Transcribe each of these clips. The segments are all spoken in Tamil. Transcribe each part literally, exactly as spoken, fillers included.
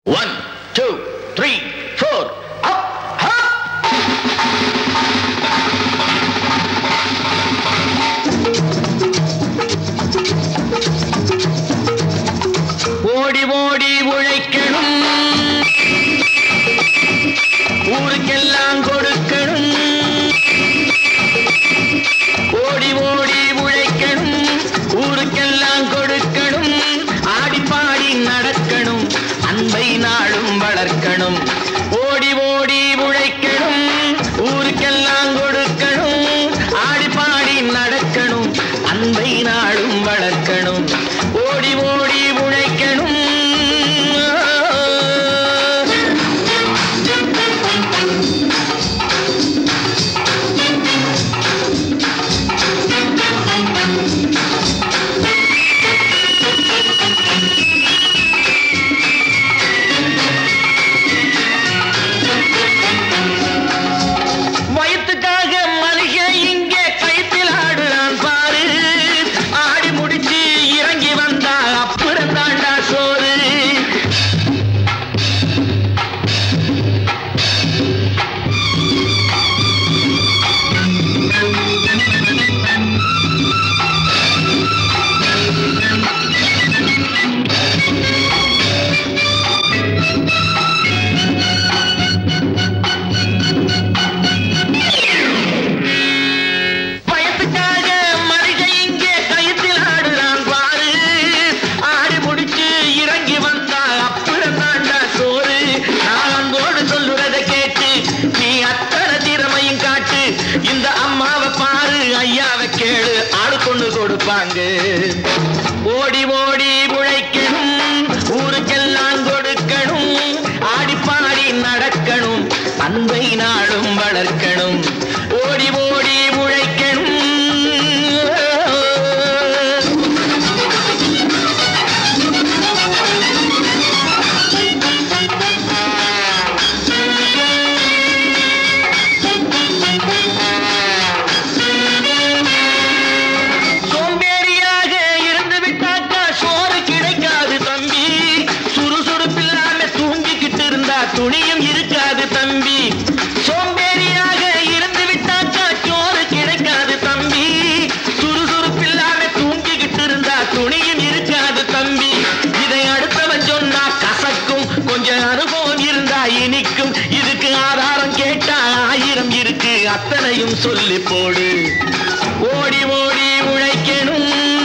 One, two, three, four. Up, up. ஓடி ஓடி உழைக்கணும், ஊருக்கெல்லாம் கொடுக்கணும். ஓடி ஓடி உழைக்கணும், ஊருக்கெல்லாம் கொடுக்கணும். ஆடி பாடி நடக்கணும், அன்பை நாளும் வளர்க்கணும். ஓடி ஓடி உழைக்கணும், ஊருக்கெல்லாம் கொடுக்கணும். ஆடி பாடி நடக்கணும், அன்பை நாளும் வளர்க்கணும். ஓடி ஓடி உழைக்கணும். வயிற்றுக்காக மளிகை இங்கே கைத்தில் ஆடுறான் பாரு. ஆடி முடிச்சு இறங்கி வந்தா அப்புறம் தாண்டா சோறு. வயத்துக்காக மளிகை இங்கே கைத்தில் ஆடுறான் பாரு. ஆடி முடிச்சு இறங்கி வந்தா அப்புறம் தாண்டா சோறு. நான் அன்போடு சொல்லுறதை கேட்டு நீ அத்தனை திறமையும் காட்டு. இந்த அம்மாவை பாரு, ஐயாவை கேளு, ஆளு கொண்டு கொடுப்பாங்க. ஓடி ஓடி உழைக்கணும், ஊருக்கெல்லாம் கொடுக்கணும். ஆடி பாடி நடக்கணும், அன்பை நாளும் வளர்க்கணும். ஓடி ஓடி உழைக்கணும். சோம்பேறியாக இருந்து விட்டாக்கா சோறு கிடைக்காது தம்பி. சுறுசுறுப்பில்லாம தூங்கிக்கிட்டு இருந்தா துணியும் இருக்காது தம்பி. சோம்பேறியாக இருந்து விட்டாக்கா சோறு கிடைக்காது தம்பி. சுறுசுறுப்பில்லாம தூங்கிக்கிட்டு இருந்தா துணியும் இருக்காது தம்பி. இதை அடுத்தவன் சொன்னா கசக்கும், கொஞ்சம் அனுபவம் இருந்தா இனிக்கும். இதுக்கு ஆதாரம் கேட்டா ஆயிரம் இருக்கு, அத்தனையும் சொல்லி போடு. ஓடி ஓடி உழைக்கணும்.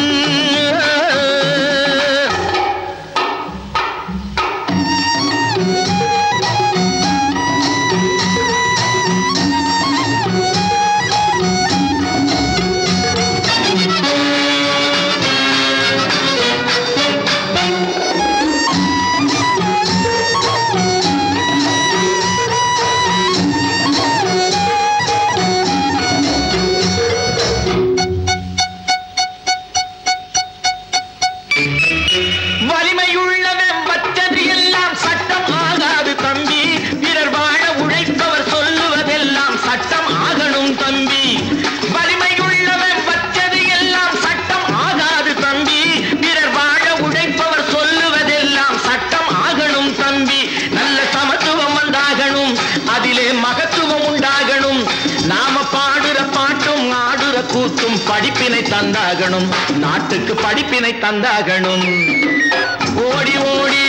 வலிமையுள்ளவன் வச்சது எல்லாம் சட்டம் ஆகாது தம்பி. பிறர் வாழ உழைப்பவர் சொல்லுவதெல்லாம் சட்டம் ஆகணும் தம்பி. வலிமையுள்ளவன் வச்சது எல்லாம் சட்டம் ஆகாது தம்பி. பிறர் வாழ உழைப்பவர் சொல்லுவதெல்லாம் சட்டம் ஆகணும் தம்பி. நல்ல சமத்துவம் உண்டாகணும், அதிலே மகத்துவம் உண்டாகணும். நாம பாடுற பாட்டும் ஆடுற கூத்தும் படிப்பினை தந்தாகணும், நாட்டுக்கு படிப்பினை தந்தாகணும். ஓடி ஓடி